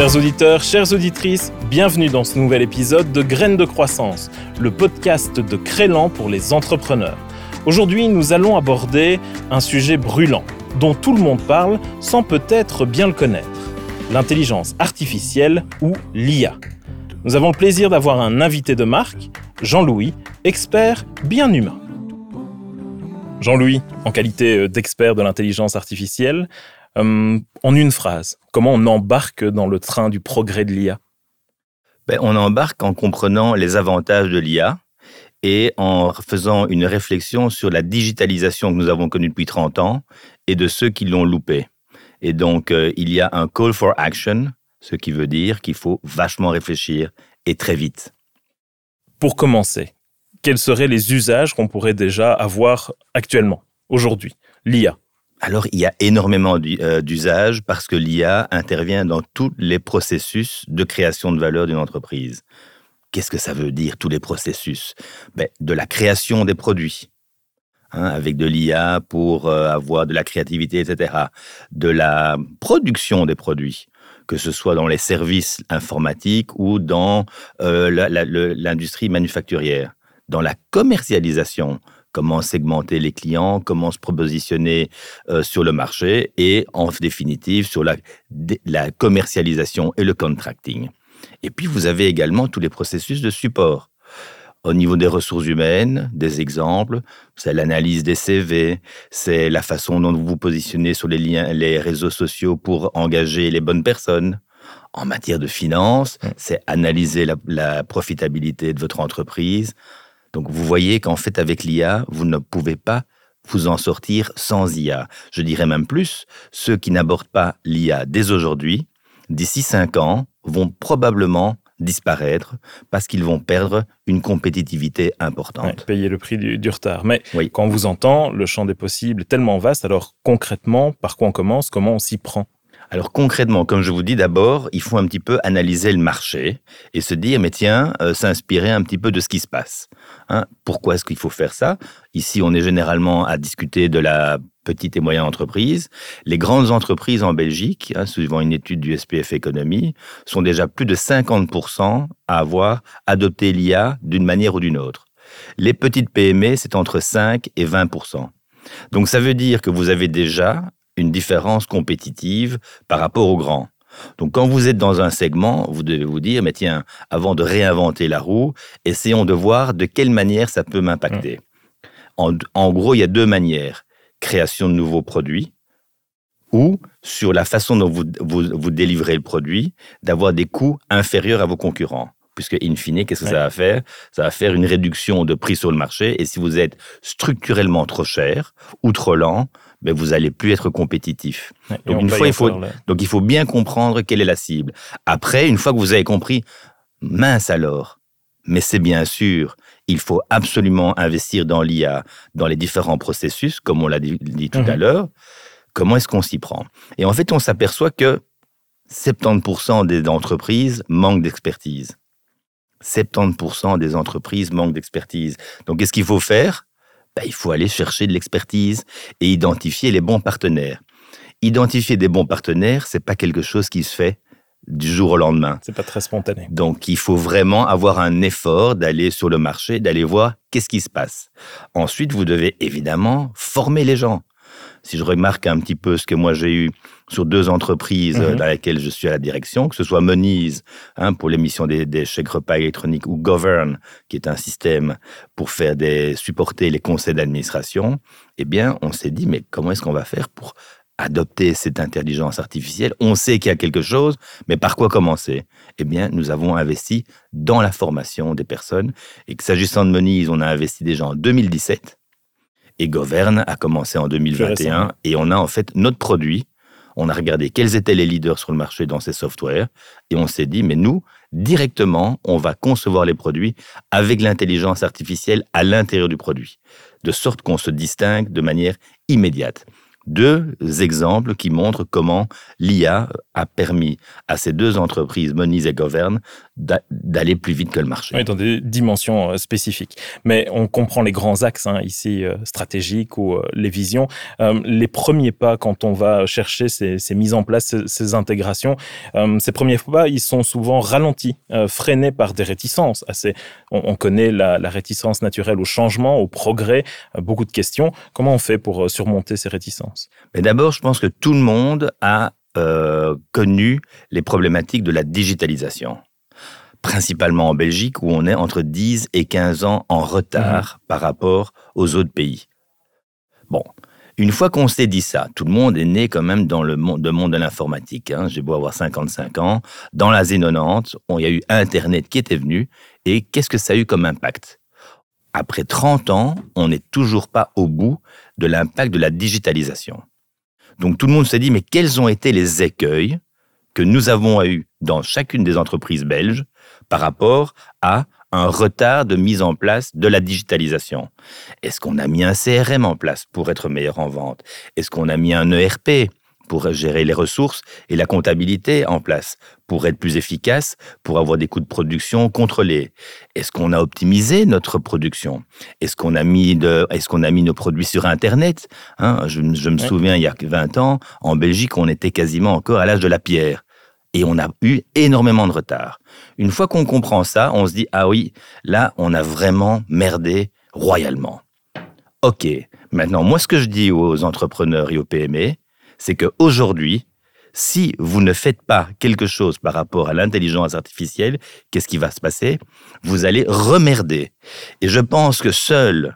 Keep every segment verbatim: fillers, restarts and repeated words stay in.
Chers auditeurs, chères auditrices, bienvenue dans ce nouvel épisode de Graines de croissance, le podcast de Crélan pour les entrepreneurs. Aujourd'hui, nous allons aborder un sujet brûlant, dont tout le monde parle sans peut-être bien le connaître. L'intelligence artificielle ou l'I A. Nous avons le plaisir d'avoir un invité de marque, Jean-Louis, expert bien humain. Jean-Louis, en qualité d'expert de l'intelligence artificielle, euh, en une phrase, comment on embarque dans le train du progrès de l'I A ? Ben, on embarque en comprenant les avantages de l'I A et en faisant une réflexion sur la digitalisation que nous avons connue depuis trente ans et de ceux qui l'ont loupée. Et donc, euh, il y a un call for action, ce qui veut dire qu'il faut vachement réfléchir et très vite. Pour commencer, quels seraient les usages qu'on pourrait déjà avoir actuellement, aujourd'hui, l'I A ? Alors, il y a énormément d'usages parce que l'I A intervient dans tous les processus de création de valeur d'une entreprise. Qu'est-ce que ça veut dire, tous les processus ? Ben, de la création des produits, hein, avec de l'I A pour euh, avoir de la créativité, et cetera. De la production des produits, que ce soit dans les services informatiques ou dans euh, la, la, le, l'industrie manufacturière. Dans la commercialisation, comment segmenter les clients, comment se positionner euh, sur le marché et en définitive sur la, la commercialisation et le contracting. Et puis vous avez également tous les processus de support. Au niveau des ressources humaines, des exemples, c'est l'analyse des C V, c'est la façon dont vous vous positionnez sur les liens, les réseaux sociaux pour engager les bonnes personnes. En matière de finance, c'est analyser la, la profitabilité de votre entreprise. Donc, vous voyez qu'en fait, avec l'I A, vous ne pouvez pas vous en sortir sans I A. Je dirais même plus, ceux qui n'abordent pas l'I A dès aujourd'hui, d'ici cinq ans, vont probablement disparaître parce qu'ils vont perdre une compétitivité importante. Ouais, payer le prix du, du retard. Mais oui. Quand on vous entend, le champ des possibles est tellement vaste. Alors, concrètement, par quoi on commence ? Comment on s'y prend ? Alors concrètement, comme je vous dis, d'abord, il faut un petit peu analyser le marché et se dire, mais tiens, euh, s'inspirer un petit peu de ce qui se passe. Hein, pourquoi est-ce qu'il faut faire ça ? Ici, on est généralement à discuter de la petite et moyenne entreprise. Les grandes entreprises en Belgique, hein, suivant une étude du S P F Économie, sont déjà plus de cinquante pour cent à avoir adopté l'I A d'une manière ou d'une autre. Les petites P M E, c'est entre cinq et vingt pour cent. Donc ça veut dire que vous avez déjà une différence compétitive par rapport aux grands. Donc, quand vous êtes dans un segment, vous devez vous dire, mais tiens, avant de réinventer la roue, essayons de voir de quelle manière ça peut m'impacter. Mmh. En, en gros, il y a deux manières. Création de nouveaux produits ou sur la façon dont vous, vous, vous délivrez le produit, d'avoir des coûts inférieurs à vos concurrents. Puisque, in fine, qu'est-ce que ouais. ça va faire ? Ça va faire une réduction de prix sur le marché. Et si vous êtes structurellement trop cher ou trop lent, ben vous n'allez plus être compétitif. Ouais, donc, une fois, il faut, donc, il faut bien comprendre quelle est la cible. Après, une fois que vous avez compris, mince alors, mais c'est bien sûr, il faut absolument investir dans l'I A, dans les différents processus, comme on l'a dit, dit tout mmh. à l'heure. Comment est-ce qu'on s'y prend ? Et en fait, on s'aperçoit que soixante-dix pour cent des entreprises manquent d'expertise. soixante-dix pour cent des entreprises manquent d'expertise. Donc, qu'est-ce qu'il faut faire ? Ben, il faut aller chercher de l'expertise et identifier les bons partenaires. Identifier des bons partenaires, c'est pas quelque chose qui se fait du jour au lendemain. C'est pas très spontané. Donc, il faut vraiment avoir un effort d'aller sur le marché, d'aller voir qu'est-ce qui se passe. Ensuite, vous devez évidemment former les gens. Si je remarque un petit peu ce que moi j'ai eu sur deux entreprises mmh. dans lesquelles je suis à la direction, que ce soit Monese hein, pour l'émission des, des chèques repas électroniques ou Govern, qui est un système pour faire des, supporter les conseils d'administration, eh bien, on s'est dit, mais comment est-ce qu'on va faire pour adopter cette intelligence artificielle ? On sait qu'il y a quelque chose, mais par quoi commencer ? Eh bien, nous avons investi dans la formation des personnes et que s'agissant de Monese, on a investi déjà en deux mille dix-sept. Et Govern a commencé en deux mille vingt et un et on a en fait notre produit. On a regardé quels étaient les leaders sur le marché dans ces softwares et on s'est dit, mais nous, directement, on va concevoir les produits avec l'intelligence artificielle à l'intérieur du produit, de sorte qu'on se distingue de manière immédiate. Deux exemples qui montrent comment l'I A a permis à ces deux entreprises, Moniz et Govern, d'aller plus vite que le marché. Oui, dans des dimensions spécifiques. Mais on comprend les grands axes, hein, ici, euh, stratégiques ou euh, les visions. Euh, les premiers pas, quand on va chercher ces, ces mises en place, ces, ces intégrations, euh, ces premiers pas, ils sont souvent ralentis, euh, freinés par des réticences. Assez, on, on connaît la, la réticence naturelle au changement, au progrès, euh, beaucoup de questions. Comment on fait pour surmonter ces réticences ? Mais d'abord, je pense que tout le monde a euh, connu les problématiques de la digitalisation. Principalement en Belgique, où on est entre dix et quinze ans en retard mmh. par rapport aux autres pays. Bon, une fois qu'on s'est dit ça, tout le monde est né quand même dans le monde, le monde de l'informatique. Hein. J'ai beau avoir cinquante-cinq ans. Dans les années quatre-vingt-dix, il y a eu Internet qui était venu. Et qu'est-ce que ça a eu comme impact ? Après trente ans, on n'est toujours pas au bout de l'impact de la digitalisation. Donc tout le monde s'est dit, mais quels ont été les écueils que nous avons eu dans chacune des entreprises belges par rapport à un retard de mise en place de la digitalisation? Est-ce qu'on a mis un C R M en place pour être meilleur en vente? Est-ce qu'on a mis un E R P pour gérer les ressources et la comptabilité en place, pour être plus efficace, pour avoir des coûts de production contrôlés? Est-ce qu'on a optimisé notre production? Est-ce qu'on a mis, de, est-ce qu'on a mis nos produits sur Internet? hein, je, je me souviens, il y a vingt ans, en Belgique, on était quasiment encore à l'âge de la pierre. Et on a eu énormément de retard. Une fois qu'on comprend ça, on se dit, ah oui, là, on a vraiment merdé royalement. OK, maintenant, moi, ce que je dis aux entrepreneurs et aux P M E, c'est qu'aujourd'hui, si vous ne faites pas quelque chose par rapport à l'intelligence artificielle, qu'est-ce qui va se passer? Vous allez remerder. Et je pense que seuls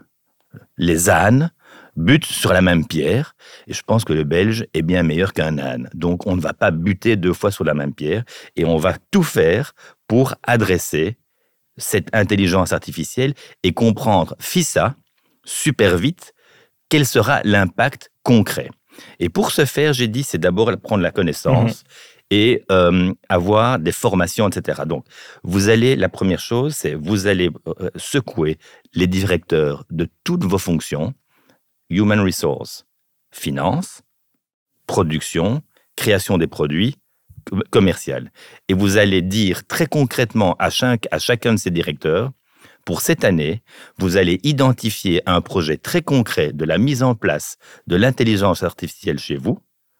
les ânes butent sur la même pierre. Et je pense que le Belge est bien meilleur qu'un âne. Donc, on ne va pas buter deux fois sur la même pierre. Et on va tout faire pour adresser cette intelligence artificielle et comprendre, FISA, super vite, quel sera l'impact concret. Et pour ce faire, j'ai dit, c'est d'abord prendre la connaissance mmh. et euh, avoir des formations, et cetera. Donc, vous allez, la première chose, c'est vous allez euh, secouer les directeurs de toutes vos fonctions, Human Resource, finance, production, création des produits, commercial. Et vous allez dire très concrètement à, chaque, à chacun de ces directeurs, pour cette année, vous allez identifier un projet très concret de la mise en place de l'intelligence artificielle chez vous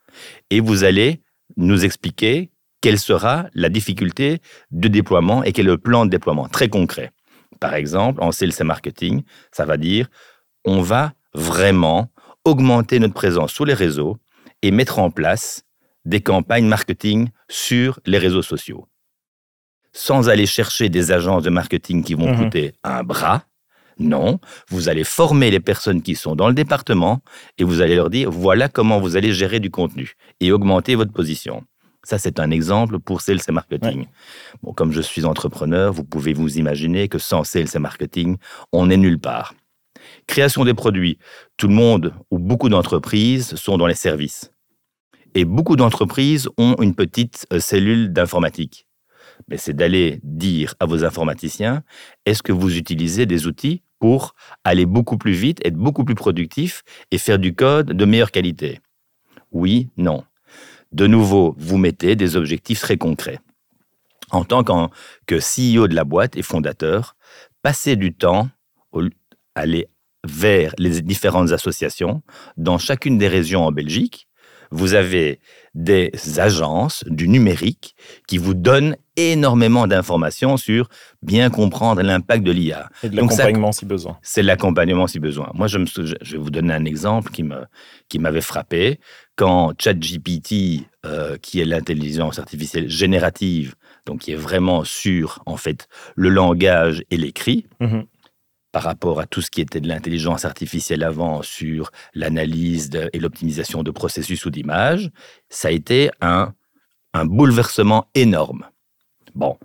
et vous allez nous expliquer quelle sera la difficulté de déploiement et quel est le plan de déploiement très concret. Par exemple, en sales et marketing, ça va dire on va vraiment augmenter notre présence sur les réseaux et mettre en place des campagnes marketing sur les réseaux sociaux. Sans aller chercher des agences de marketing qui vont mmh. coûter un bras. Non, vous allez former les personnes qui sont dans le département et vous allez leur dire, voilà comment vous allez gérer du contenu et augmenter votre position. Ça, c'est un exemple pour sales et marketing. Ouais. Bon, comme je suis entrepreneur, vous pouvez vous imaginer que sans sales et marketing, on n'est nulle part. Création des produits. Tout le monde ou beaucoup d'entreprises sont dans les services. Et beaucoup d'entreprises ont une petite cellule d'informatique. Mais c'est d'aller dire à vos informaticiens, est-ce que vous utilisez des outils pour aller beaucoup plus vite, être beaucoup plus productif et faire du code de meilleure qualité? Oui, non. De nouveau, vous mettez des objectifs très concrets. En tant que C E O de la boîte et fondateur, passez du temps à aller vers les différentes associations dans chacune des régions en Belgique. Vous avez des agences du numérique qui vous donnent énormément d'informations sur bien comprendre l'impact de l'I A. Et de l'accompagnement si besoin. C'est de l'accompagnement si besoin. Moi, je, me, je vais vous donner un exemple qui, me, qui m'avait frappé. Quand ChatGPT, euh, qui est l'intelligence artificielle générative, donc qui est vraiment sur, en fait, le langage et l'écrit, mmh. par rapport à tout ce qui était de l'intelligence artificielle avant sur l'analyse de, et l'optimisation de processus ou d'images, ça a été un, un bouleversement énorme. Bon,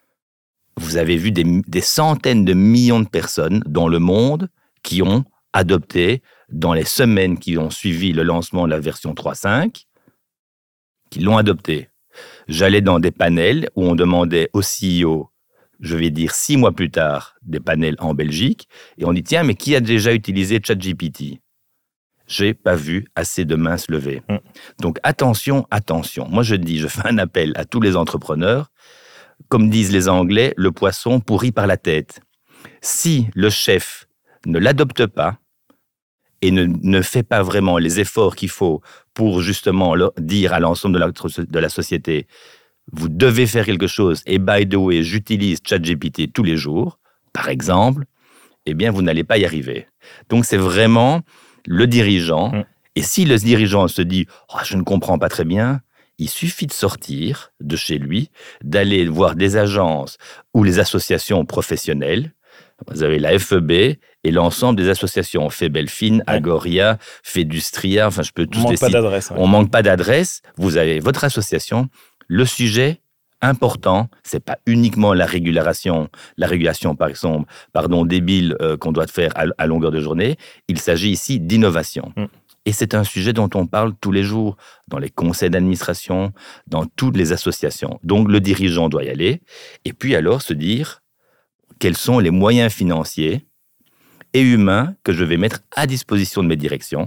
vous avez vu des, des centaines de millions de personnes dans le monde qui ont adopté, dans les semaines qui ont suivi le lancement de la version trois point cinq, qui l'ont adopté. J'allais dans des panels où on demandait au C E O, je vais dire six mois plus tard, des panels en Belgique, et on dit, tiens, mais qui a déjà utilisé ChatGPT? j'ai pas vu assez de mains se lever. Mmh. Donc attention, attention. Moi je dis, je fais un appel à tous les entrepreneurs. Comme disent les Anglais, le poisson pourrit par la tête. Si le chef ne l'adopte pas et ne, ne fait pas vraiment les efforts qu'il faut pour justement leur dire à l'ensemble de la, de la société, vous devez faire quelque chose, et by the way, j'utilise ChatGPT tous les jours, par exemple, eh bien, vous n'allez pas y arriver. Donc, c'est vraiment le dirigeant. Mmh. Et si le dirigeant se dit oh, « je ne comprends pas très bien », il suffit de sortir de chez lui, d'aller voir des agences ou les associations professionnelles. Vous avez la F E B et l'ensemble des associations, Febelfin, Agoria, Fedustria, enfin je peux tous les citer. On ne manque pas d'adresse. Vous avez votre association. Le sujet important, c'est pas uniquement la régulation, la régulation par exemple, pardon, débile euh, qu'on doit faire à, à longueur de journée. Il s'agit ici d'innovation. Mm. Et c'est un sujet dont on parle tous les jours, dans les conseils d'administration, dans toutes les associations. Donc, le dirigeant doit y aller. Et puis alors se dire quels sont les moyens financiers et humains que je vais mettre à disposition de mes directions,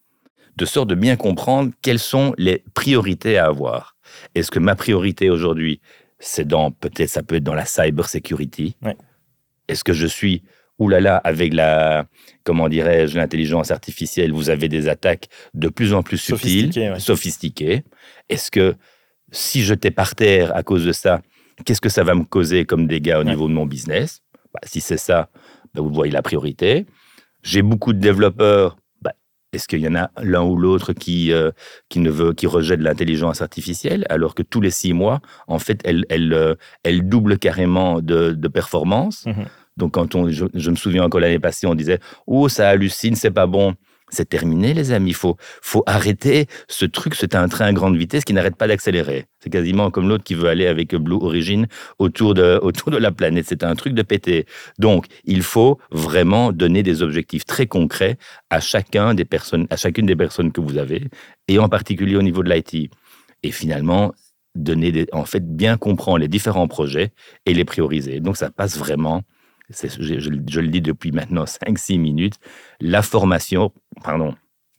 de sorte de bien comprendre quelles sont les priorités à avoir. Est-ce que ma priorité aujourd'hui, c'est dans, peut-être ça peut être dans la cyber security. Ouais. Est-ce que je suis oulala, avec la, comment dirais-je, l'intelligence artificielle, vous avez des attaques de plus en plus subtiles, sophistiquées. Ouais. sophistiquées. Est-ce que si j'étais par terre à cause de ça, qu'est-ce que ça va me causer comme dégâts au ouais. niveau de mon business? Bah, si c'est ça, bah, vous voyez la priorité. J'ai beaucoup de développeurs. Bah, est-ce qu'il y en a l'un ou l'autre qui, euh, qui, ne veut, qui rejette l'intelligence artificielle, alors que tous les six mois, en fait, elle, elle, euh, elle double carrément de, de performance? Mm-hmm. Donc, quand on, je, je me souviens encore l'année passée, on disait « Oh, ça hallucine, c'est pas bon ». C'est terminé, les amis. Il faut, faut arrêter ce truc. C'est un train à grande vitesse qui n'arrête pas d'accélérer. C'est quasiment comme l'autre qui veut aller avec Blue Origin autour de, autour de la planète. C'est un truc de pété. Donc, il faut vraiment donner des objectifs très concrets à, chacun des personnes, à chacune des personnes que vous avez, et en particulier au niveau de l'I T. Et finalement, donner des, en fait, bien comprendre les différents projets et les prioriser. Donc, ça passe vraiment... C'est, je, je, je le dis depuis maintenant cinq six minutes, la formation, pardon,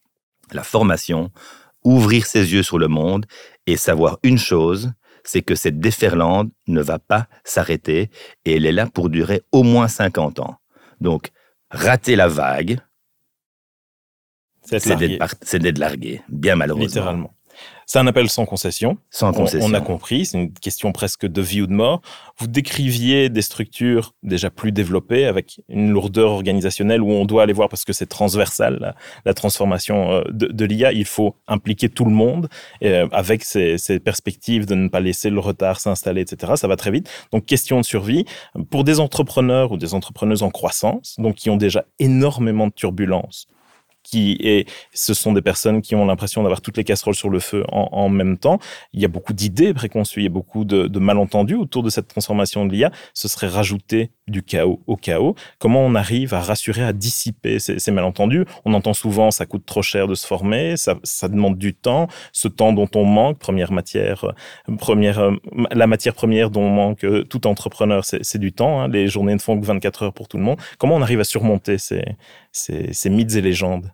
la formation, ouvrir ses yeux sur le monde et savoir une chose, c'est que cette déferlante ne va pas s'arrêter et elle est là pour durer au moins cinquante ans. Donc, rater la vague, c'est, c'est, d'être, c'est d'être largué, bien malheureusement. Littéralement. C'est un appel sans concession. Sans concession. On, on a compris, c'est une question presque de vie ou de mort. Vous décriviez des structures déjà plus développées avec une lourdeur organisationnelle où on doit aller voir parce que c'est transversal, la, la transformation de, de l'I A. Il faut impliquer tout le monde euh, avec ces, ces perspectives de ne pas laisser le retard s'installer, et cetera. Ça va très vite. Donc, question de survie. Pour des entrepreneurs ou des entrepreneuses en croissance, donc qui ont déjà énormément de turbulences, Qui est, ce sont des personnes qui ont l'impression d'avoir toutes les casseroles sur le feu en, en même temps. Il y a beaucoup d'idées préconçues, il y a beaucoup de, de malentendus autour de cette transformation de l'I A. Ce serait rajouter du chaos au chaos. Comment on arrive à rassurer, à dissiper ces, ces malentendus? On entend souvent, ça coûte trop cher de se former, ça, ça demande du temps, ce temps dont on manque, première matière, première, la matière première dont manque tout entrepreneur, c'est, c'est du temps. Hein. Les journées ne font que vingt-quatre heures pour tout le monde. Comment on arrive à surmonter ces, ces, ces mythes et légendes?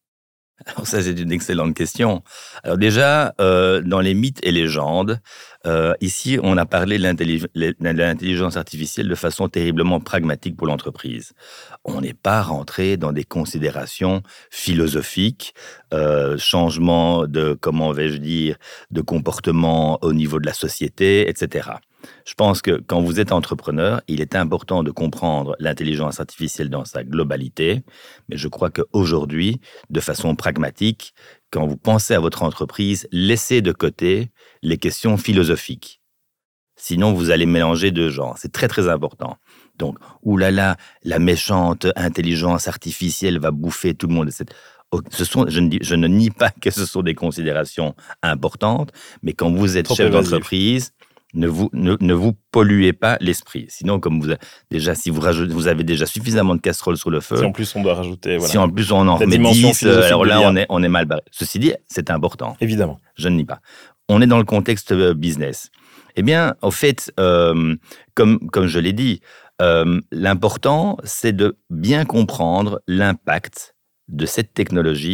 Alors ça, c'est une excellente question. Alors déjà, euh, dans les mythes et légendes, euh, ici, on a parlé de, l'intellig- de l'intelligence artificielle de façon terriblement pragmatique pour l'entreprise. On n'est pas rentré dans des considérations philosophiques, euh, changement de, comment vais-je dire, de comportement au niveau de la société, et cetera. Je pense que quand vous êtes entrepreneur, il est important de comprendre l'intelligence artificielle dans sa globalité, mais je crois qu'aujourd'hui, de façon pragmatique, quand vous pensez à votre entreprise, laissez de côté les questions philosophiques. Sinon, vous allez mélanger deux genres. C'est très, très important. Donc, oulala, la méchante intelligence artificielle va bouffer tout le monde. Ce sont, je, ne dis, je ne nie pas que ce sont des considérations importantes, mais quand vous êtes Trop chef évasif. d'entreprise... Ne vous, ne, ne vous polluez pas l'esprit. Sinon, comme vous, déjà, si vous, rajoutez, vous avez déjà suffisamment de casseroles sur le feu... Si en plus on doit rajouter... Voilà. Si en plus on en remet dix, alors là, on est, on est mal barré. Ceci dit, c'est important. Évidemment. Je ne nie pas. On est dans le contexte business. Eh bien, au fait, euh, comme, comme je l'ai dit, euh, l'important, c'est de bien comprendre l'impact de cette technologie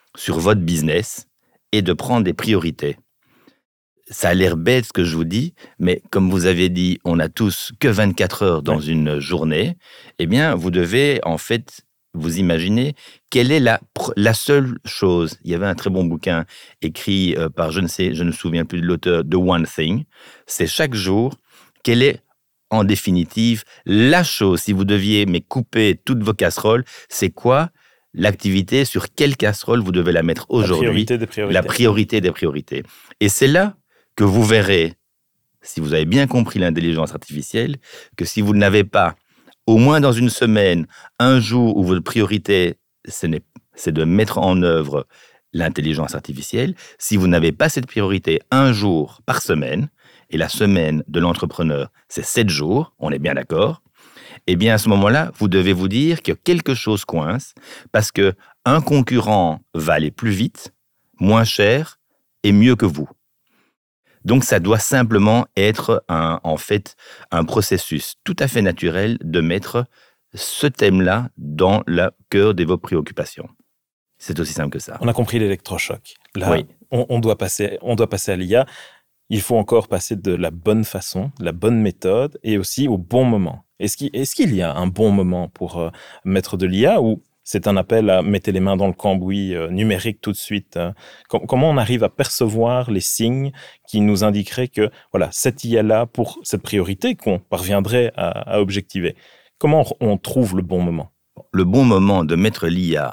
sur votre business et de prendre des priorités. Ça a l'air bête ce que je vous dis, mais comme vous avez dit, on n'a tous que vingt-quatre heures dans ouais. une journée, eh bien, vous devez en fait vous imaginer quelle est la, la seule chose. Il y avait un très bon bouquin écrit euh, par, je ne sais, je ne me souviens plus de l'auteur, The One Thing. C'est chaque jour, quelle est en définitive la chose, si vous deviez mais couper toutes vos casseroles, c'est quoi l'activité, sur quelle casserole vous devez la mettre aujourd'hui. La priorité des priorités. La priorité des priorités. Et c'est là que vous verrez, si vous avez bien compris l'intelligence artificielle, que si vous n'avez pas, au moins dans une semaine, un jour où votre priorité, ce n'est, c'est de mettre en œuvre l'intelligence artificielle, si vous n'avez pas cette priorité un jour par semaine, et la semaine de l'entrepreneur, c'est sept jours, on est bien d'accord, eh bien à ce moment-là, vous devez vous dire que quelque chose coince, parce qu'un concurrent va aller plus vite, moins cher et mieux que vous. Donc, ça doit simplement être un, en fait un processus tout à fait naturel de mettre ce thème-là dans le cœur de vos préoccupations. C'est aussi simple que ça. On a compris l'électrochoc. Là, oui. on, on, doit passer, on doit passer à l'I A. Il faut encore passer de la bonne façon, de la bonne méthode et aussi au bon moment. Est-ce qu'il, est-ce qu'il y a un bon moment pour euh, mettre de l'I A ou c'est un appel à mettre les mains dans le cambouis euh, numérique tout de suite. Hein. Com- comment on arrive à percevoir les signes qui nous indiqueraient que voilà, cette I A-là, pour cette priorité qu'on parviendrait à, à objectiver, comment on, on trouve le bon moment? Le bon moment de mettre l'I A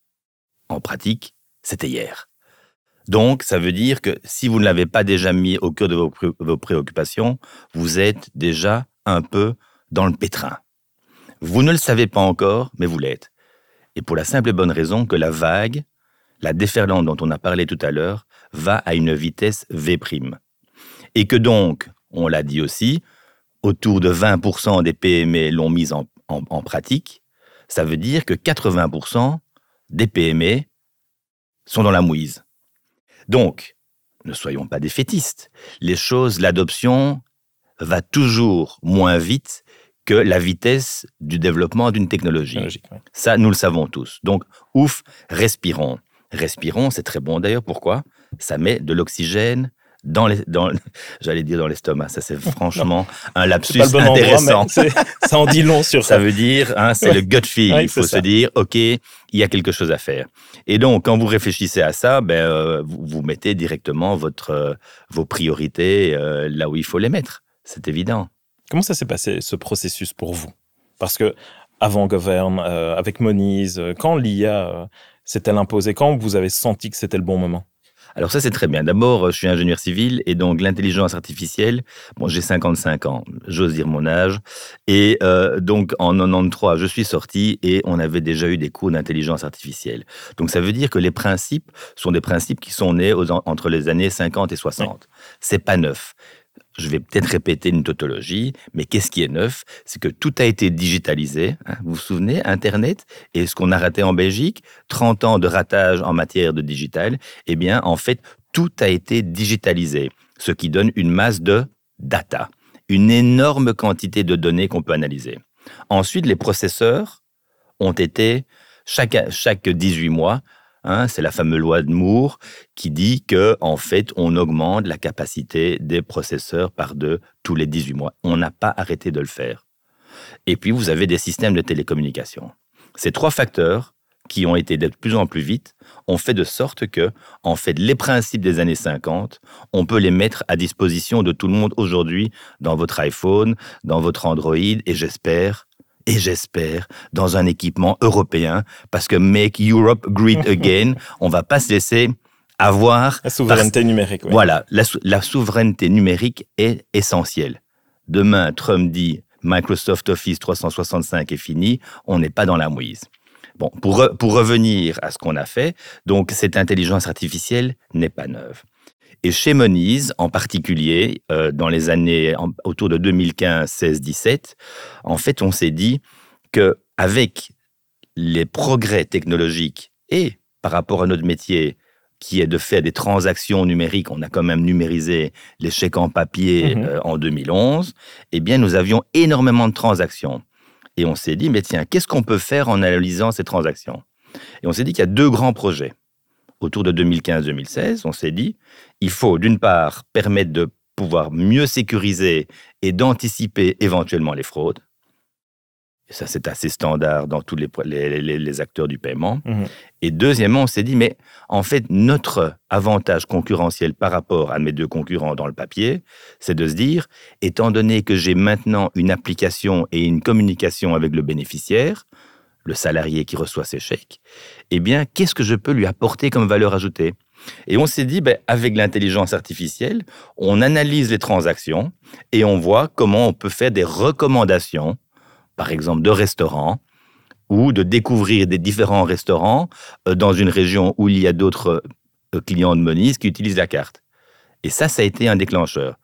en pratique, c'était hier. Donc, ça veut dire que si vous ne l'avez pas déjà mis au cœur de vos, pré- vos préoccupations, vous êtes déjà un peu dans le pétrin. Vous ne le savez pas encore, mais vous l'êtes. Et pour la simple et bonne raison que la vague, la déferlante dont on a parlé tout à l'heure, va à une vitesse V'. Et que donc, on l'a dit aussi, autour de vingt pour cent des P M E l'ont mise en, en, en pratique. Ça veut dire que quatre-vingts pour cent des P M E sont dans la mouise. Donc, ne soyons pas défaitistes. Les choses, l'adoption va toujours moins vite que la vitesse du développement d'une technologie. Logique, ouais. Ça, nous le savons tous. Donc, ouf, respirons. Respirons, c'est très bon d'ailleurs. Pourquoi ? Ça met de l'oxygène dans les, dans, j'allais dire dans l'estomac. Ça, c'est franchement un lapsus c'est pas le bon intéressant. Endroit, mais ça en dit long sur ça. Ça veut dire, hein, c'est ouais. le gut feel. Ouais, il faut se ça. dire, OK, il y a quelque chose à faire. Et donc, quand vous réfléchissez à ça, ben, euh, vous, vous mettez directement votre, euh, vos priorités euh, là où il faut les mettre. C'est évident. Comment ça s'est passé, ce processus pour vous ? Parce que avant Govern, euh, avec Moniz, quand l'I A euh, s'est-elle imposée, quand vous avez senti que c'était le bon moment ? Alors ça, c'est très bien. D'abord, je suis ingénieur civil et donc l'intelligence artificielle, bon, j'ai cinquante-cinq ans, j'ose dire mon âge. Et euh, donc, en quatre-vingt-treize, je suis sorti et on avait déjà eu des cours d'intelligence artificielle. Donc, ça veut dire que les principes sont des principes qui sont nés aux, entre les années cinquante et soixante. Oui. C'est pas neuf. Je vais peut-être répéter une tautologie, mais qu'est-ce qui est neuf ? C'est que tout a été digitalisé. Hein, vous vous souvenez, Internet, et ce qu'on a raté en Belgique, trente ans de ratage en matière de digital, eh bien, en fait, tout a été digitalisé, ce qui donne une masse de data, une énorme quantité de données qu'on peut analyser. Ensuite, les processeurs ont été, chaque, chaque dix-huit mois, Hein, c'est la fameuse loi de Moore qui dit que en fait, on augmente la capacité des processeurs par deux tous les dix-huit mois. On n'a pas arrêté de le faire. Et puis, vous avez des systèmes de télécommunication. Ces trois facteurs qui ont été de plus en plus vite ont fait de sorte que, en fait, les principes des années cinquante, on peut les mettre à disposition de tout le monde aujourd'hui dans votre iPhone, dans votre Android, et j'espère... Et j'espère, dans un équipement européen, parce que Make Europe Great Again, on ne va pas se laisser avoir... La souveraineté par... numérique, oui. Voilà, la, la souveraineté numérique est essentielle. Demain, Trump dit Microsoft Office trois cent soixante-cinq est fini, on n'est pas dans la mouise. Bon, pour, re, pour revenir à ce qu'on a fait, donc cette intelligence artificielle n'est pas neuve. Et chez Moniz, en particulier, euh, dans les années en, autour de deux mille quinze, seize, dix-sept, en fait, on s'est dit qu'avec les progrès technologiques et par rapport à notre métier, qui est de faire des transactions numériques, on a quand même numérisé les chèques en papier mmh. euh, en deux mille onze, eh bien, nous avions énormément de transactions. Et on s'est dit, mais tiens, qu'est-ce qu'on peut faire en analysant ces transactions ? Et on s'est dit qu'il y a deux grands projets. autour de deux mille quinze deux mille seize, on s'est dit, il faut d'une part permettre de pouvoir mieux sécuriser et d'anticiper éventuellement les fraudes. Et ça, c'est assez standard dans tous les, les, les, les acteurs du paiement. Mmh. Et deuxièmement, on s'est dit, mais en fait, notre avantage concurrentiel par rapport à mes deux concurrents dans le papier, c'est de se dire, étant donné que j'ai maintenant une application et une communication avec le bénéficiaire, le salarié qui reçoit ses chèques, eh bien, qu'est-ce que je peux lui apporter comme valeur ajoutée ? Et on s'est dit, ben, avec l'intelligence artificielle, on analyse les transactions et on voit comment on peut faire des recommandations, par exemple de restaurants, ou de découvrir des différents restaurants dans une région où il y a d'autres clients de Moniz qui utilisent la carte. Et ça, ça a été un déclencheur.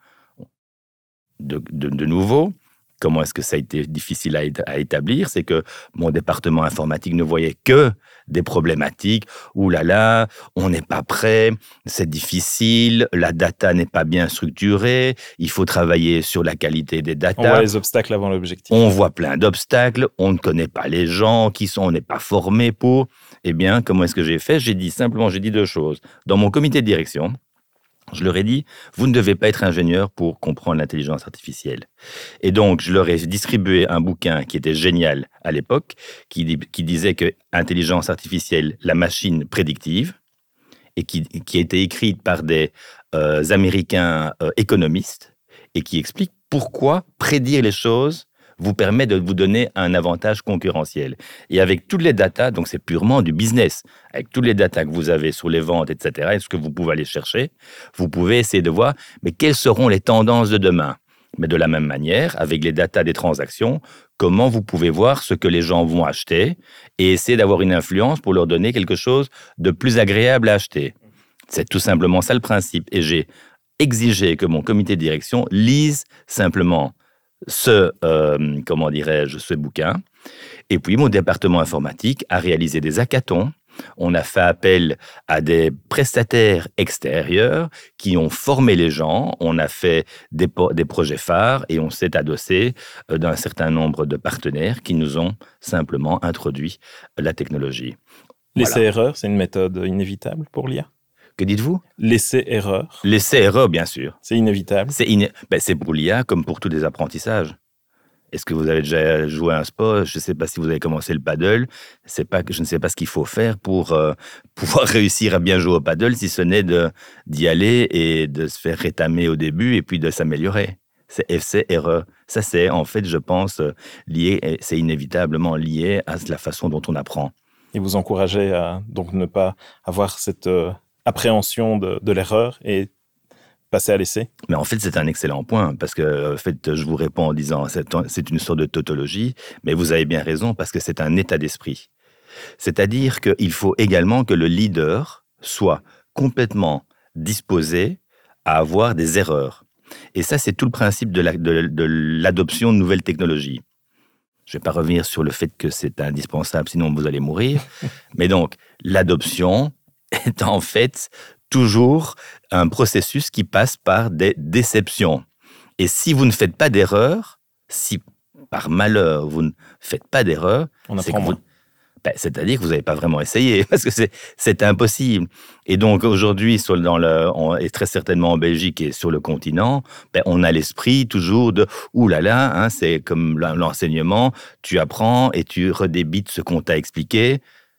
De, de, de nouveau, comment est-ce que ça a été difficile à, à établir ? C'est que mon département informatique ne voyait que des problématiques. Ouh là là, on n'est pas prêt, c'est difficile, la data n'est pas bien structurée, il faut travailler sur la qualité des data. On voit les obstacles avant l'objectif. On voit plein d'obstacles, on ne connaît pas les gens qui sont, on n'est pas formé pour. Eh bien, comment est-ce que j'ai fait ? J'ai dit simplement, j'ai dit deux choses. Dans mon comité de direction, je leur ai dit, vous ne devez pas être ingénieur pour comprendre l'intelligence artificielle. Et donc, je leur ai distribué un bouquin qui était génial à l'époque, qui, qui disait que intelligence artificielle, la machine prédictive, et qui, qui a été écrite par des euh, Américains euh, économistes, et qui explique pourquoi prédire les choses vous permet de vous donner un avantage concurrentiel. Et avec toutes les datas, donc c'est purement du business, avec toutes les datas que vous avez sur les ventes, et cetera, et ce que vous pouvez aller chercher, vous pouvez essayer de voir, mais quelles seront les tendances de demain ? Mais de la même manière, avec les datas des transactions, comment vous pouvez voir ce que les gens vont acheter et essayer d'avoir une influence pour leur donner quelque chose de plus agréable à acheter. C'est tout simplement ça le principe. Et j'ai exigé que mon comité de direction lise simplement ce, euh, comment dirais-je, ce bouquin. Et puis, mon département informatique a réalisé des hackathons. On a fait appel à des prestataires extérieurs qui ont formé les gens. On a fait des, des projets phares et on s'est adossé d'un certain nombre de partenaires qui nous ont simplement introduit la technologie. L'essai-erreur, voilà. C'est une méthode inévitable pour l'I A ? Que dites-vous ? L'essai-erreur. L'essai-erreur, bien sûr. C'est inévitable. C'est, iné... ben, c'est pour l'I A comme pour tous les apprentissages. Est-ce que vous avez déjà joué à un sport ? Je ne sais pas si vous avez commencé le paddle. C'est pas que je ne sais pas ce qu'il faut faire pour euh, pouvoir réussir à bien jouer au paddle, si ce n'est de, d'y aller et de se faire rétamer au début et puis de s'améliorer. C'est essai-erreur. Ça, c'est en fait, je pense, lié, c'est inévitablement lié à la façon dont on apprend. Et vous encouragez à donc ne pas avoir cette euh, appréhension de, de l'erreur et passer à l'essai. Mais en fait, c'est un excellent point, parce que en fait, je vous réponds en disant c'est, c'est une sorte de tautologie, mais vous avez bien raison, parce que c'est un état d'esprit. C'est-à-dire qu'il faut également que le leader soit complètement disposé à avoir des erreurs. Et ça, c'est tout le principe de, la, de, de l'adoption de nouvelles technologies. Je ne vais pas revenir sur le fait que c'est indispensable, sinon vous allez mourir. Mais donc, l'adoption est en fait toujours un processus qui passe par des déceptions. Et si vous ne faites pas d'erreur, si par malheur vous ne faites pas d'erreur, c'est, que vous, ben, c'est-à-dire que vous n'avez pas vraiment essayé, parce que c'est, c'est impossible. Et donc aujourd'hui, sur, dans le, on, et très certainement en Belgique et sur le continent, ben, on a l'esprit toujours de « ouh là là, hein, c'est comme l'enseignement, tu apprends et tu redébites ce qu'on t'a expliqué,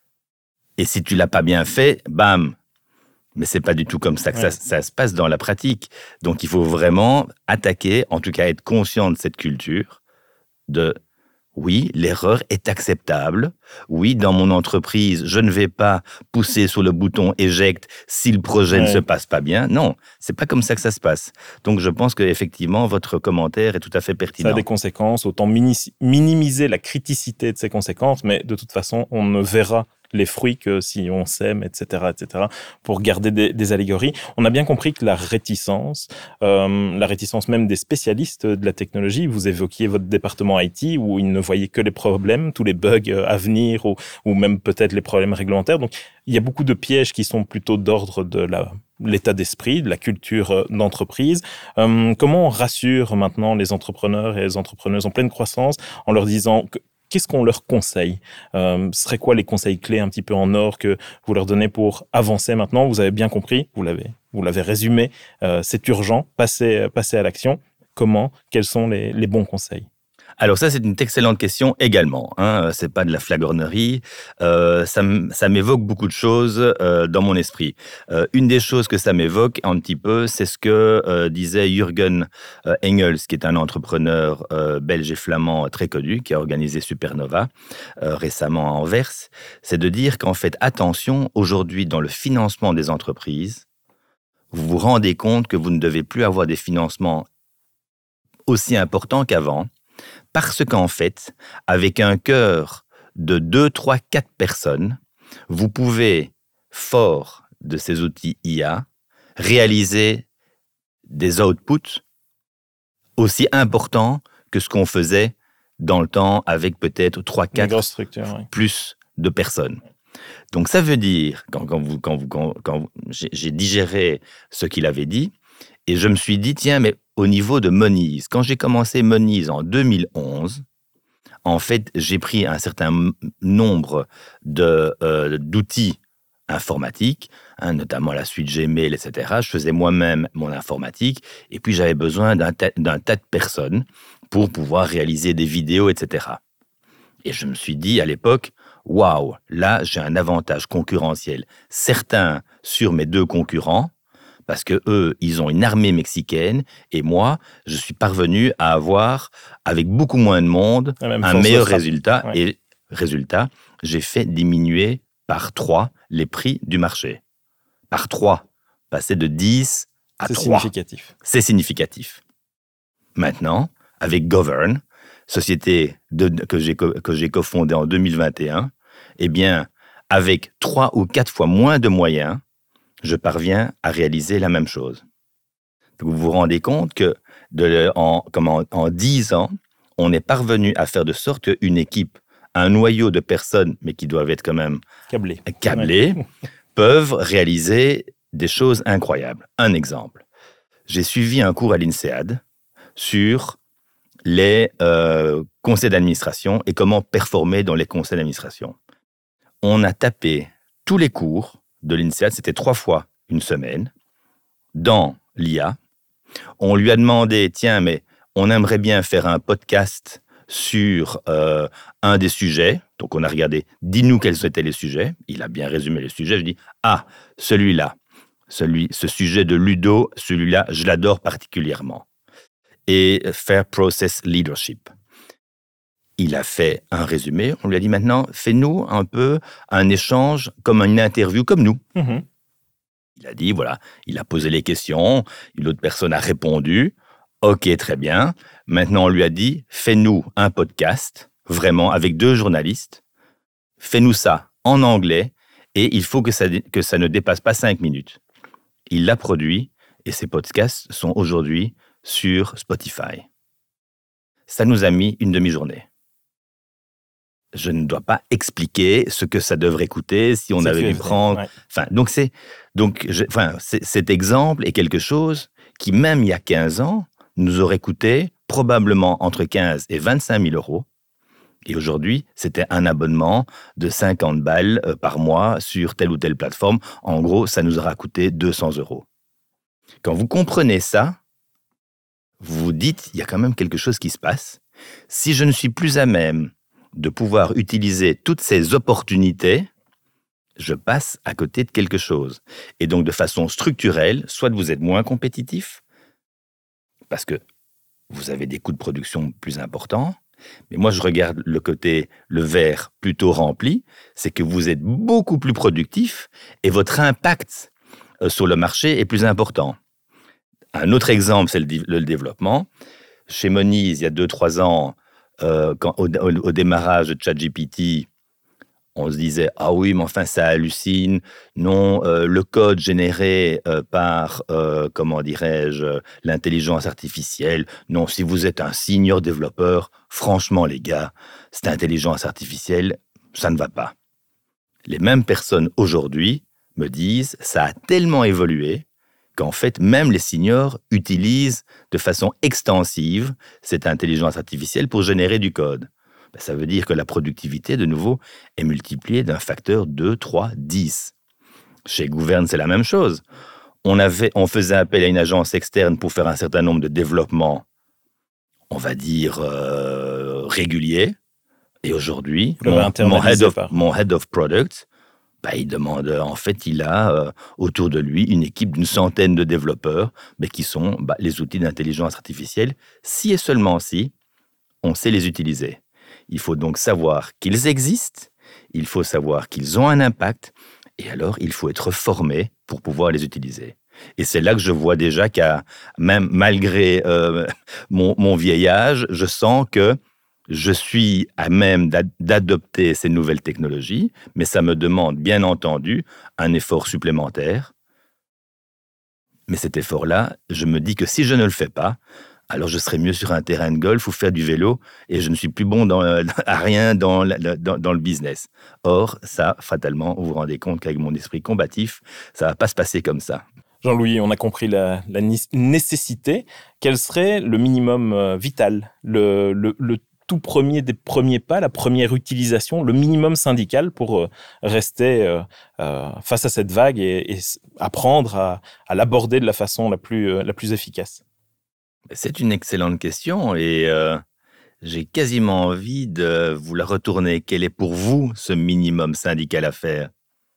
et si tu ne l'as pas bien fait, bam !» Mais ce n'est pas du tout comme ça que ouais. ça, ça se passe dans la pratique. Donc, il faut vraiment attaquer, en tout cas être conscient de cette culture, de oui, l'erreur est acceptable. Oui, dans mon entreprise, je ne vais pas pousser sur le bouton éjecte si le projet ouais. ne se passe pas bien. Non, ce n'est pas comme ça que ça se passe. Donc, je pense qu'effectivement, votre commentaire est tout à fait pertinent. Ça a des conséquences, autant mini- minimiser la criticité de ces conséquences, mais de toute façon, on ne verra les fruits que si on sème, et cetera, et cetera, pour garder des, des allégories. On a bien compris que la réticence, euh, la réticence même des spécialistes de la technologie, vous évoquiez votre département I T où ils ne voyaient que les problèmes, tous les bugs à venir ou, ou même peut-être les problèmes réglementaires. Donc, il y a beaucoup de pièges qui sont plutôt d'ordre de la, l'état d'esprit, de la culture d'entreprise. Euh, comment on rassure maintenant les entrepreneurs et les entrepreneuses en pleine croissance en leur disant que qu'est-ce qu'on leur conseille? Euh, ce serait quoi les conseils clés un petit peu en or que vous leur donnez pour avancer maintenant? Vous avez bien compris, vous l'avez, vous l'avez résumé, euh, c'est urgent, passez, passez à l'action. Comment? Quels sont les, les bons conseils? Alors ça, c'est une excellente question également. Hein. C'est pas de la flagornerie. Euh, ça, m- ça m'évoque beaucoup de choses euh, dans mon esprit. Euh, une des choses que ça m'évoque un petit peu, c'est ce que euh, disait Jürgen euh, Engels, qui est un entrepreneur euh, belge et flamand très connu, qui a organisé Supernova euh, récemment à Anvers. C'est de dire qu'en fait, attention, aujourd'hui, dans le financement des entreprises, vous vous rendez compte que vous ne devez plus avoir des financements aussi importants qu'avant, parce qu'en fait, avec un cœur de deux, trois, quatre personnes, vous pouvez, fort de ces outils I A, réaliser des outputs aussi importants que ce qu'on faisait dans le temps avec peut-être trois, Une grosse quatre structure, oui. plus de personnes. Donc ça veut dire, quand, quand, vous, quand, vous, quand, quand vous- j'ai, j'ai digéré ce qu'il avait dit, et je me suis dit, tiens, mais au niveau de Moniz, quand j'ai commencé Moniz en deux mille onze, en fait, j'ai pris un certain m- nombre de, euh, d'outils informatiques, hein, notamment la suite Gmail, et cetera. Je faisais moi-même mon informatique, et puis j'avais besoin d'un, ta- d'un tas de personnes pour pouvoir réaliser des vidéos, et cetera. Et je me suis dit à l'époque, waouh, là, j'ai un avantage concurrentiel certain sur mes deux concurrents, parce que eux, ils ont une armée mexicaine, et moi, je suis parvenu à avoir, avec beaucoup moins de monde, La même un force de meilleur frappe. résultat. Ouais. Et résultat, j'ai fait diminuer par trois les prix du marché. Par trois, passer de dix à C'est trois. significatif. C'est significatif. Maintenant, avec Govern, société de, que, j'ai, co- que j'ai cofondée en deux mille vingt et un, eh bien, avec trois ou quatre fois moins de moyens, je parviens à réaliser la même chose. Donc, vous vous rendez compte que de, en, comme en, en dix ans, on est parvenu à faire de sorte qu'une équipe, un noyau de personnes, mais qui doivent être quand même Câblé. câblées, Ouais. peuvent réaliser des choses incroyables. Un exemple. J'ai suivi un cours à l'INSEAD sur les euh, conseils d'administration et comment performer dans les conseils d'administration. On a tapé tous les cours de l'INSEAD, c'était trois fois une semaine, dans l'I A. On lui a demandé, tiens, mais on aimerait bien faire un podcast sur euh, un des sujets. Donc, on a regardé, dis-nous quels étaient les sujets. Il a bien résumé les sujets. Je dis, ah, celui-là, celui, ce sujet de Ludo, celui-là, je l'adore particulièrement. Et Fair Process Leadership. Il a fait un résumé. On lui a dit, maintenant, fais-nous un peu un échange comme une interview comme nous. Mhm. Il a dit, voilà, il a posé les questions, l'autre personne a répondu, ok, très bien. Maintenant, on lui a dit, fais-nous un podcast, vraiment, avec deux journalistes, fais-nous ça en anglais, et il faut que ça, que ça ne dépasse pas cinq minutes. Il l'a produit, et ces podcasts sont aujourd'hui sur Spotify. Ça nous a mis une demi-journée. Je ne dois pas expliquer ce que ça devrait coûter si on C'est avait fait, dû fait, prendre. ouais. Enfin, donc c'est donc je- enfin c'est- cet exemple est quelque chose qui même il y a quinze ans nous aurait coûté probablement entre quinze et vingt-cinq mille euros. Et aujourd'hui, c'était un abonnement de cinquante balles euh, par mois sur telle ou telle plateforme. En gros, ça nous aura coûté deux cents euros. Quand vous comprenez ça, vous vous dites, il y a quand même quelque chose qui se passe. Si je ne suis plus à même de pouvoir utiliser toutes ces opportunités, je passe à côté de quelque chose. Et donc, de façon structurelle, soit vous êtes moins compétitif, parce que vous avez des coûts de production plus importants, mais moi, je regarde le côté, le verre plutôt rempli, c'est que vous êtes beaucoup plus productif et votre impact euh, sur le marché est plus important. Un autre exemple, c'est le, di- le développement. Chez Moniz, il y a deux trois ans, euh, quand, au, au- au démarrage de ChatGPT, on se disait « Ah oui, mais enfin, ça hallucine. Non, euh, le code généré euh, par, euh, comment dirais-je, l'intelligence artificielle. Non, si vous êtes un senior développeur, franchement, les gars, cette intelligence artificielle, ça ne va pas. » Les mêmes personnes aujourd'hui me disent « Ça a tellement évolué qu'en fait, même les seniors utilisent de façon extensive cette intelligence artificielle pour générer du code. » Ben, ça veut dire que la productivité, de nouveau, est multipliée d'un facteur deux, trois, dix. Chez Gouverne, c'est la même chose. On, avait, on faisait appel à une agence externe pour faire un certain nombre de développements, on va dire, euh, réguliers. Et aujourd'hui, mon, mon, head of, mon head of product, bah, il demande, en fait, il a euh, autour de lui une équipe d'une centaine de développeurs mais qui sont bah, les outils d'intelligence artificielle, si et seulement si on sait les utiliser. Il faut donc savoir qu'ils existent, il faut savoir qu'ils ont un impact, et alors il faut être formé pour pouvoir les utiliser. Et c'est là que je vois déjà qu'à même malgré euh, mon, mon vieil âge, je sens que je suis à même d'adopter ces nouvelles technologies, mais ça me demande, bien entendu, un effort supplémentaire. Mais cet effort-là, je me dis que si je ne le fais pas, alors je serai mieux sur un terrain de golf ou faire du vélo, et je ne suis plus bon dans, à rien dans, dans, dans le business. Or, ça, fatalement, vous vous rendez compte qu'avec mon esprit combatif, ça ne va pas se passer comme ça. Jean-Louis, on a compris la, la nécessité. Quel serait le minimum euh, vital, le, le, le tout premier des premiers pas, la première utilisation, le minimum syndical pour euh, rester euh, euh, face à cette vague et, et apprendre à, à l'aborder de la façon la plus, euh, la plus efficace? C'est une excellente question et euh, j'ai quasiment envie de vous la retourner. Quel est pour vous ce minimum syndical à faire?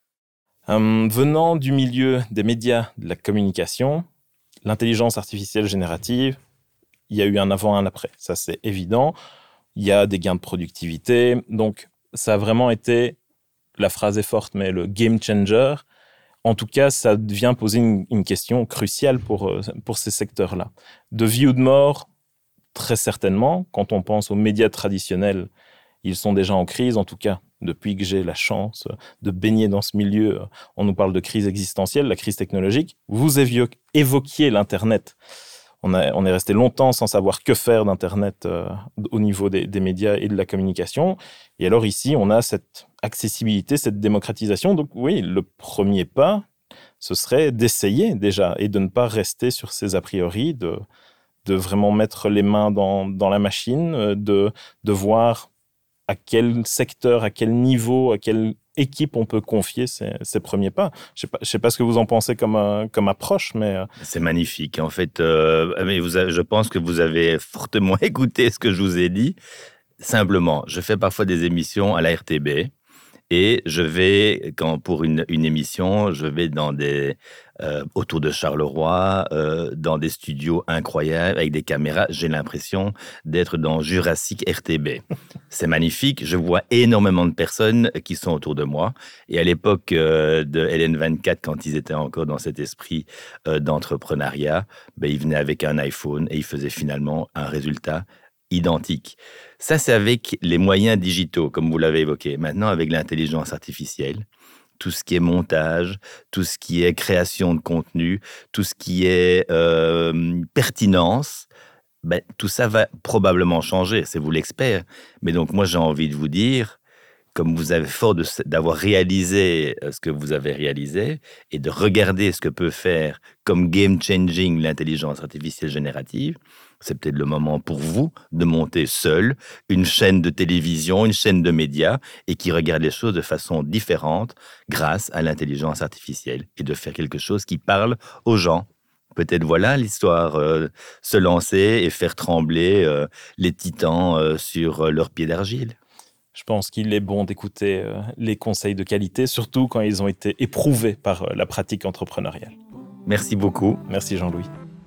Euh, venant du milieu des médias, de la communication, l'intelligence artificielle générative, il y a eu un avant, un après. Ça, c'est évident. Il y a des gains de productivité. Donc, ça a vraiment été, la phrase est forte, mais le game changer. En tout cas, ça vient poser une, une question cruciale pour, pour ces secteurs-là. De vie ou de mort, très certainement. Quand on pense aux médias traditionnels, ils sont déjà en crise, en tout cas. Depuis que j'ai la chance de baigner dans ce milieu, on nous parle de crise existentielle, la crise technologique. Vous évoquiez l'Internet. On, a, on est resté longtemps sans savoir que faire d'Internet euh, au niveau des, des médias et de la communication. Et alors ici, on a cette accessibilité, cette démocratisation. Donc oui, le premier pas, ce serait d'essayer déjà et de ne pas rester sur ses a priori, de, de vraiment mettre les mains dans, dans la machine, de, de voir à quel secteur, à quel niveau, à quelle équipe on peut confier ces, ces premiers pas. Je ne sais pas, je sais pas ce que vous en pensez comme, euh, comme approche, mais... C'est magnifique. En fait, euh, mais vous avez, je pense que vous avez fortement écouté ce que je vous ai dit. Simplement, je fais parfois des émissions à la R T B et je vais, quand pour une, une émission, je vais dans des, euh, autour de Charleroi, euh, dans des studios incroyables, avec des caméras. J'ai l'impression d'être dans Jurassic R T B. C'est magnifique. Je vois énormément de personnes qui sont autour de moi. Et à l'époque euh, de L N vingt-quatre, quand ils étaient encore dans cet esprit euh, d'entrepreneuriat, ben, ils venaient avec un iPhone et ils faisaient finalement un résultat identique. Ça, c'est avec les moyens digitaux, comme vous l'avez évoqué. Maintenant, avec l'intelligence artificielle, tout ce qui est montage, tout ce qui est création de contenu, tout ce qui est euh, pertinence, ben, tout ça va probablement changer. C'est vous l'expert. Mais donc, moi, j'ai envie de vous dire, comme vous avez fort de, d'avoir réalisé ce que vous avez réalisé et de regarder ce que peut faire comme game-changing l'intelligence artificielle générative, c'est peut-être le moment pour vous de monter seul une chaîne de télévision, une chaîne de médias et qui regarde les choses de façon différente grâce à l'intelligence artificielle et de faire quelque chose qui parle aux gens. Peut-être voilà l'histoire, euh, se lancer et faire trembler euh, les titans euh, sur euh, leurs pieds d'argile. Je pense qu'il est bon d'écouter euh, les conseils de qualité, surtout quand ils ont été éprouvés par euh, la pratique entrepreneuriale. Merci beaucoup. Merci Jean-Louis.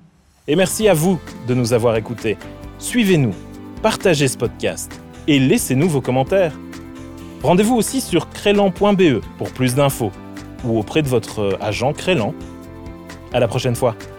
Et merci à vous de nous avoir écoutés. Suivez-nous, partagez ce podcast et laissez-nous vos commentaires. Rendez-vous aussi sur crélan point b e pour plus d'infos ou auprès de votre agent Crélan. À la prochaine fois.